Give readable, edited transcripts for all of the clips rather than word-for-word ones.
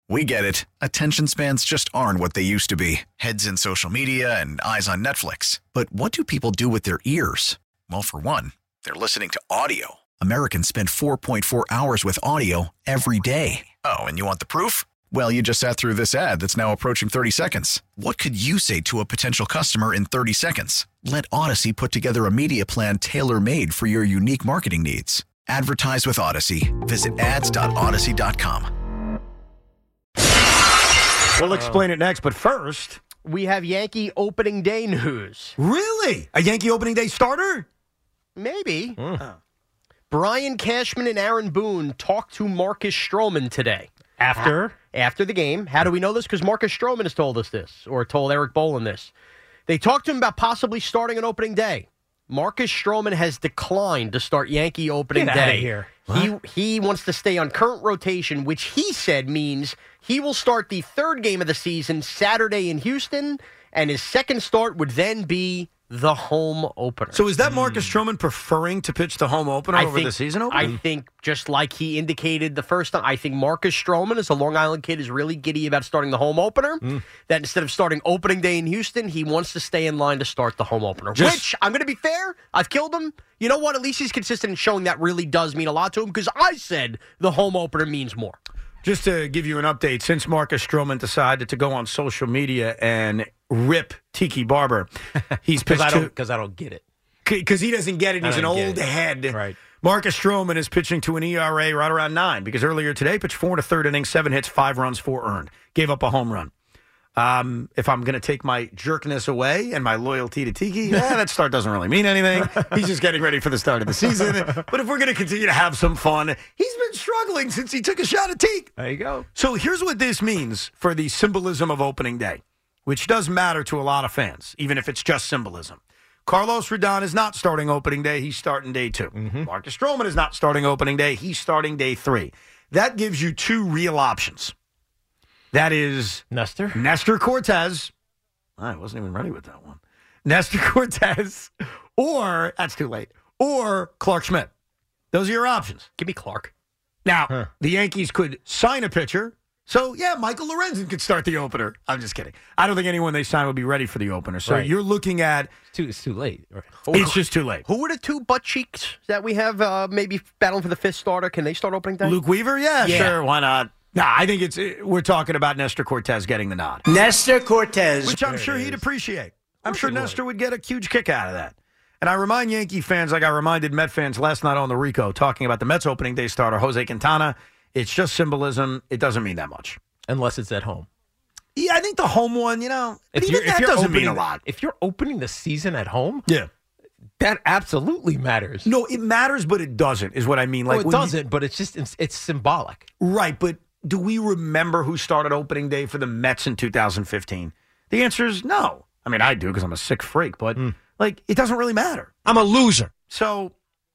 We get it. Attention spans just aren't what they used to be. Heads in social media and eyes on Netflix. But what do people do with their ears? Well, for one, they're listening to audio. Americans spend 4.4 hours with audio every day. Oh, and you want the proof? Well, you just sat through this ad that's now approaching 30 seconds. What could you say to a potential customer in 30 seconds? Let Odyssey put together a media plan tailor-made for your unique marketing needs. Advertise with Odyssey. Visit ads.odyssey.com. We'll explain it next, but first, we have Yankee opening day news. Really? A Yankee opening day starter? Maybe. Brian Cashman and Aaron Boone talked to Marcus Stroman today. After the game. How do we know this? Because Marcus Stroman has told us this, or told Eric Boland this. They talked to him about possibly starting an opening day. Marcus Stroman has declined to start Yankee opening Get day. out of here. He wants to stay on current rotation, which he said means he will start the third game of the season Saturday in Houston, and his second start would then be the home opener. So is that Marcus Stroman preferring to pitch the home opener over the season opener? I think, just like he indicated the first time, I think Marcus Stroman, as a Long Island kid, is really giddy about starting the home opener. That instead of starting opening day in Houston, he wants to stay in line to start the home opener. Which, I'm going to be fair, I've killed him. You know what? At least he's consistent in showing that really does mean a lot to him, because I said the home opener means more. Just to give you an update, since Marcus Stroman decided to go on social media and rip Tiki Barber, he's pitched because I don't get it. Because he doesn't get it. He's an old head. Right. Marcus Stroman is pitching to an ERA right around 9 because earlier today pitched 4 1/3 innings, 7 hits, 5 runs, 4 earned. Gave up a home run. If I'm going to take my jerkness away and my loyalty to Tiki, that start doesn't really mean anything. He's just getting ready for the start of the season. But if we're going to continue to have some fun, he's been struggling since he took a shot at Tiki. There you go. So here's what this means for the symbolism of opening day, which does matter to a lot of fans, even if it's just symbolism. Carlos Rodon is not starting opening day. He's starting day 2. Marcus Stroman is not starting opening day. He's starting day 3. That gives you 2 real options. That is Nestor Cortez. I wasn't even ready with that one. Nestor Cortez, or, that's too late, or Clark Schmidt. Those are your options. Give me Clark. Now, the Yankees could sign a pitcher. So, yeah, Michael Lorenzen could start the opener. I'm just kidding. I don't think anyone they sign would be ready for the opener. So you're looking at... It's too late. Right. It's just too late. Who are the 2 butt cheeks that we have maybe battling for the 5th starter? Can they start opening day? Luke Weaver? Yeah, sure. Why not? No, I think we're talking about Nestor Cortez getting the nod. Nestor Cortez. Which I'm sure he'd appreciate. I'm sure Nestor would get a huge kick out of that. And I remind Yankee fans, like I reminded Met fans last night on the Rico, talking about the Mets opening day starter, Jose Quintana. It's just symbolism. It doesn't mean that much. Unless it's at home. Yeah, I think the home one, that doesn't mean a lot. If you're opening the season at home, That absolutely matters. No, it matters, but it doesn't, is what I mean. Like, it doesn't, but it's just, it's symbolic. Right, but do we remember who started opening day for the Mets in 2015? The answer is no. I mean, I do because I'm a sick freak, but, it doesn't really matter. I'm a loser. So,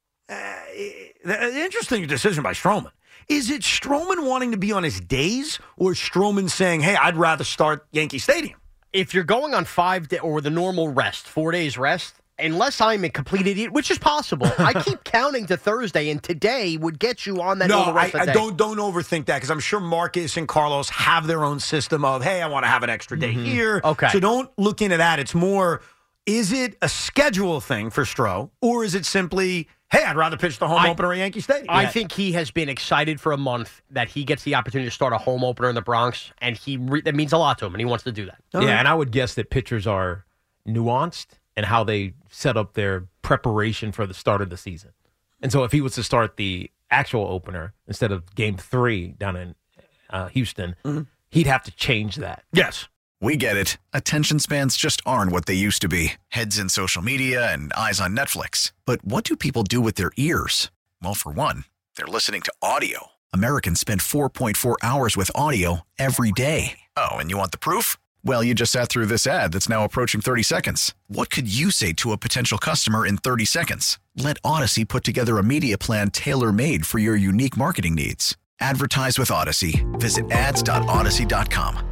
interesting decision by Stroman. Is it Stroman wanting to be on his days, or Stroman saying, hey, I'd rather start Yankee Stadium? If you're going on 5 days or the normal rest, 4 days rest, unless I'm a complete idiot, which is possible, I keep counting to Thursday, and today would get you on that. No, I don't overthink that, because I'm sure Marcus and Carlos have their own system of, hey, I want to have an extra day here. Okay. So don't look into that. It's more, is it a schedule thing for Stroh, or is it simply, hey, I'd rather pitch the home opener at Yankee Stadium? I think he has been excited for a month that he gets the opportunity to start a home opener in the Bronx, and that means a lot to him, and he wants to do that. And I would guess that pitchers are nuanced and how they set up their preparation for the start of the season. And so if he was to start the actual opener instead of game 3 down in Houston, he'd have to change that. Yes. We get it. Attention spans just aren't what they used to be. Heads in social media and eyes on Netflix. But what do people do with their ears? Well, for one, they're listening to audio. Americans spend 4.4 hours with audio every day. Oh, and you want the proof? Well, you just sat through this ad that's now approaching 30 seconds. What could you say to a potential customer in 30 seconds? Let Odyssey put together a media plan tailor-made for your unique marketing needs. Advertise with Odyssey. Visit ads.odyssey.com.